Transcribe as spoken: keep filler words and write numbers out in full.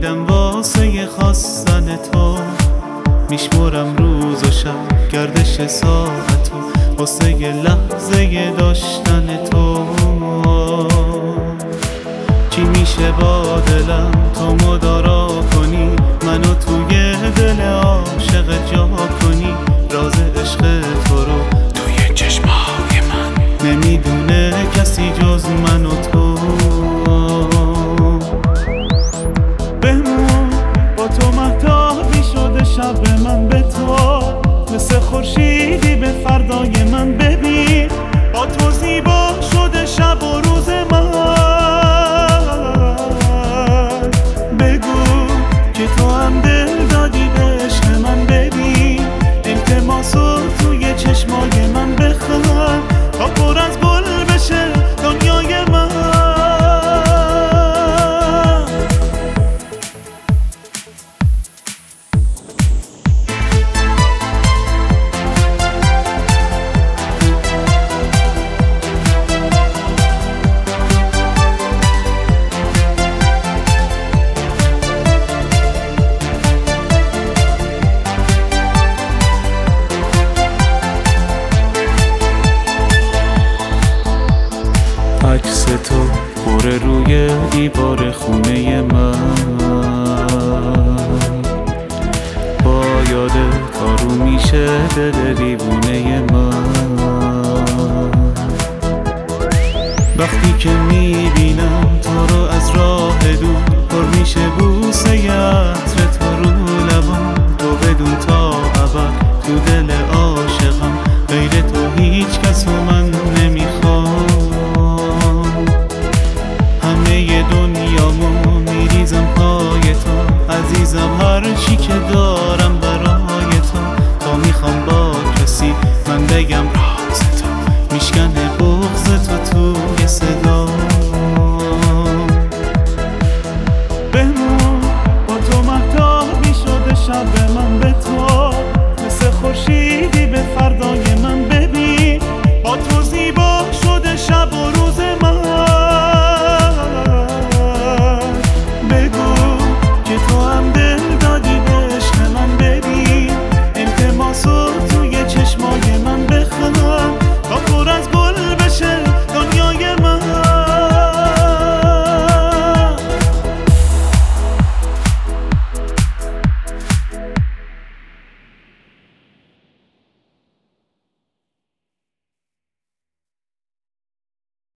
میدم واسه خواستن تو، میشمرم روز و شب گردش ساعتو واسه لحظه داشتن تو. چی میشه با دلم تو مدارا کنی، منو توی دل عاشق جا کنی، راز عشق تو رو توی چشمای من نمیدونه کسی جز من و تو. بمون با تو مهتابی شده شب من به تو، مثل خورشیدی به فردای من. ببین با تو زیبا شده شب و روز من. بگو که تو هم دل دادی به عشق من. ببین التماسو توی چشمای من بخوام تا پر از گل بشه دنیای من. عکس تو بره روی دیوار خونه من، با یاد تارو میشه دل دیوونه من. وقتی که میبینم تو رو از راه دور،